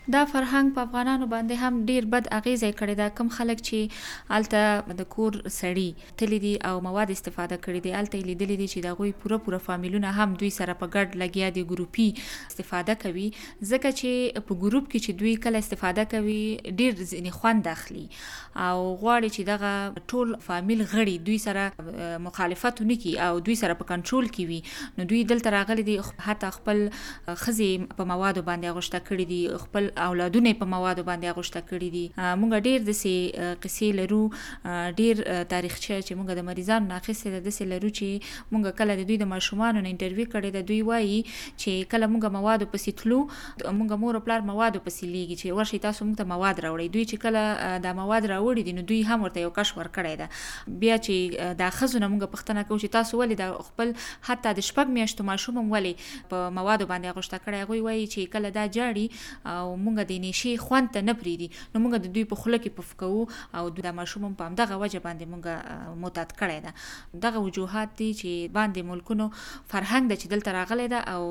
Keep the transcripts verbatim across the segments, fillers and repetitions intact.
دا فرهنګ په افغانانو باندې هم ډیر بد اغیزه کړې ده. کم خلک چې الته د کور سړی تللی دي او مواد استفاده کړي دي، الته لیدلې دي چې د غوي پوره پوره فامیلونه هم دوی سره په ګډ لګیا دي، ګروپي استفاده کوي. ځکه چې په ګروپ کې چې دوی کله استفاده کوي ډیر ځینې خوند اخلي او غواړي چې دغه ټول فامیل غړي دوی سره مخالفت ونکي او دوی سره په کنټرول کې وي. نو دوی دلته راغلي دي، حتی خپل خزي په مواد باندې غوښته کړي دي، خپل اولادونه په موادو باندې اغوښته کړي دي. مونږ ډیر د سي قصې لرو، ډیر تاریخچه چې مونږ د مریضانو ناخسته د سي لرو چې مونږ کله د دوی د ماشومانو نه انټرویو کړي د دوی وایي چې کله مونږ موادو پسې تلو، مونږ مور او پلار موادو پسې لیږي چې ورشي تاسو مونږ ته مواد راوړي. دوی چې کله د مواد راوړي دي نو دوی هم ورته یو کش ور کړی ده. بیا چې د خزونه مونږ پښتنه کوو چې تاسو ولې د خپل حتی د شپږ میاشتو ماشوم ولې په موادو باندې اغوښته کړي، هغه وایي چې کله دا جاړي او مونږ د نشي خوند ته نه پریدي نو مونږ د دوی په خوله کې پفکو او د ماشوم په همدغه وجه باندې مونږ معتاد کړی ده. دغه وجوهات دي چې باندې ملکونو فرهنګ د چې دلته راغلی ده او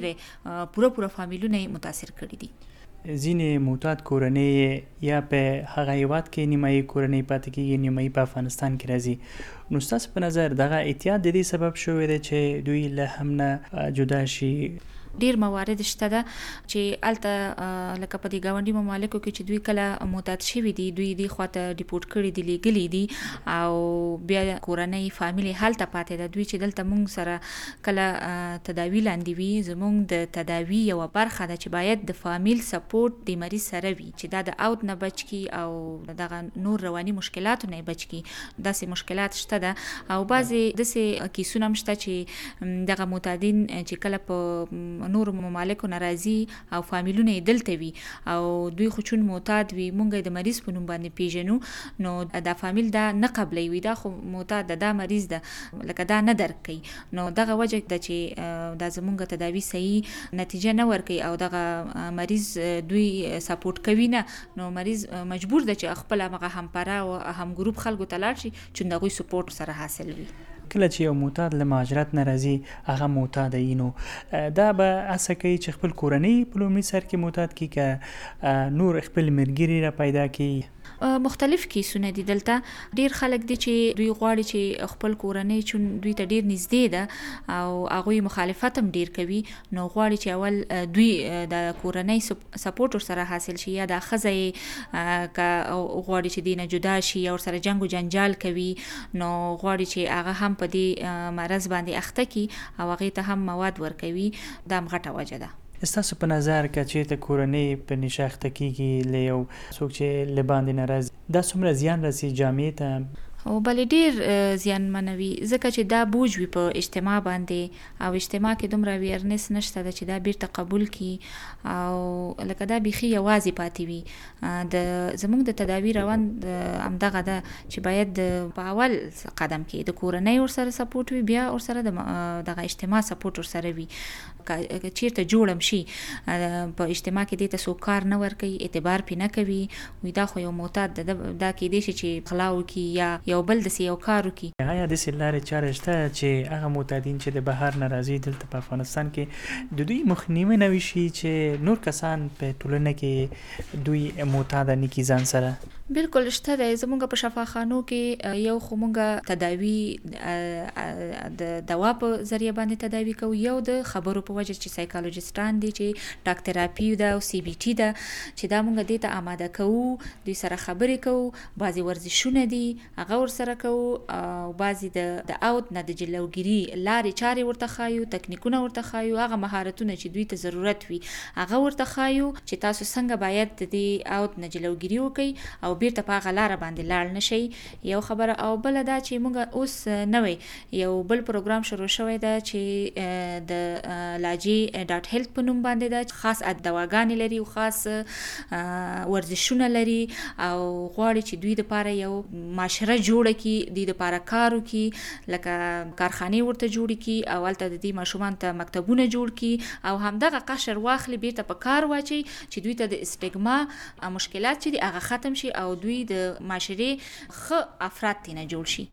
ډېر پوره پوره فامیلونه متاثر کړي دي. ځینې معتاد کورنۍ یا په هغه هیواد کې نیمایي کورنۍ پاتې کېږي، نیمایي په افغانستان کې راځي. نو ستاسو په نظر دغه احتیاط د دې سبب شوی دی چې دوی له هم نه جدا شي؟ ډیر موارد شته ده چې الته لکه په دې ګاونډي ممالکو کې چې دوی کله معتاد شوي دي، دوی دی خواته ډیپورټ کړي دي، لیږلي دي او بیا کورنۍ فامیلي هلته پاتې ده. دوی چې دلته مونږ سره کله تداوی لاندې وي، زمونږ د تداوی یوه برخه ده چې باید د فامیل سپورټ د مریض سره وي چې دا د اوت نه بچ کی او دغه نور رواني مشکلاتو نه بچ کی. داسې مشکلات شته ده او بعضې داسې کیسونه هم شته چې دغه معتادین چې کله په نور ممالکو ناراضي او فامیلونه دلته وي او دوی خو چون معتاد وي، مونږ د مریض په نوم باندې پیژنو، نو دا فامیل دا نه قبلوي وي دا خو معتاد ده، دا مریض ده، لکه دا نه درک کوي. نو دغه وجه ده چې دا زمونږ تداوی صحیح نتیجه نه ورکوي او دغه مریض دوی سپورټ کوي نه، نو مریض مجبور ده چې خپل هغه همپره او هم ګروپ خلکو ته لاړ شي چې دغوی سپورټ سره حاصل وي. کله چې یو معتاد له مهاجرت نه راځي هغه معتاد وي، نو دا به هڅه کوي چې خپل کورنۍ په لومړي سر کې معتاد کړي که نور خپل ملګري را پیدا کړي؟ مختلف کیسونه دي. دلته ډیر خلک دي چې دوی غواړي چې خپل کورنۍ چون دوی ته ډیر نږدې ده او هغوی مخالفت هم ډیر کوي، نو غواړي چې اول دوی د کورنۍ سپورټ ورسره حاصل شي، یا د ښځه یې که غواړي چې دی نه جدا شي یا ورسره جنګ و جنجال کوي، نو غواړي چې هغه هم په دې مرض باندې اخته کی او هغې ته هم مواد ورکوي. دا هم غټه وجه ده. ستاسو په نظر که چېرته کورنۍ په نشه اخته کېږي له یو څوک چې له باندې نه راځي، دا څومره زیان رسي جامعې ته؟ او بلې ډیر زیان منوي، ځکه چې دا بوج وي په اجتماع باندې او اجتماع کې دومره ویرنس نشته ده چې دا بیرته قبول کی او لکه دا بیخي یوازې پاتې وي. د زمونږ د تداوی روان همدغه ده چې باید په اول قدم کې د کورنۍ ورسره سپورټ وي، بیا ورسره دغه اجتماع سپورټ ورسره وي. که چیرته جوړم شي په اجتماع کې دې ته څوک کار نه ورکوي، اعتبار پې نه کوي، وي دا خو یو معتاد ده، دا کېدای شي چې غلا وکړي یا یو بل داسې یو کار وکړي. آیا داسې لارې چارې شته چې هغه معتادین چې د بهر نه راځي دلته په افغانستان کې د دوی مخنیوی نه وشي چې نور کسان په ټولنه کې دوی معتاده نه کړي ځان سره؟ بالکل شته دی. زمونږ په شفاخانو کې یو خو مونږ تداوی د دوا په ذریعه باندې تداوی کوو، یو د خبرو په وجه چې سایکالوجستان دي چې ډاک تراپي ده او سی بی ټي ده چې دا مونږ دې ته آماده کوو، دوی سره خبرې کوو، بعضې ورزشونه دي هغه ورسره کوو او بعضې د اوت نه د جلوګیري لارې چارې ورته ښایو، تکنیکونه ورته ښایو، هغه مهارتونه چې دوی ته ضرورت وي هغه ورته ښایو چې تاسو څنګه باید د دې اوت نه جلوګیري وکړئ او بیرته په هغه لاره باندې لاړ نشئ. یو خبره. او بله دا چې موږ اوس نوی یو بل پروګرام شروع شوی ده چې د لاجی ډاټ هیلث په نوم باندې ده، خاص دواګانې لري او خاص ورزشونه لري او غواړي چې دوی دپاره یو معاشره جوړه کړي، دوی دپاره کار وکړي، لکه کارخانې ورته جوړې کړي او هلته د دې ماشومانو ته مکتبونه جوړ کړي او همدغه قشر واخلي بیرته په کار واچي چې دوی ته د اسټیګما مشکلات چې دي هغه ختم شي او دوی د معاشرې ښه افراد ترېنه جوړ شي.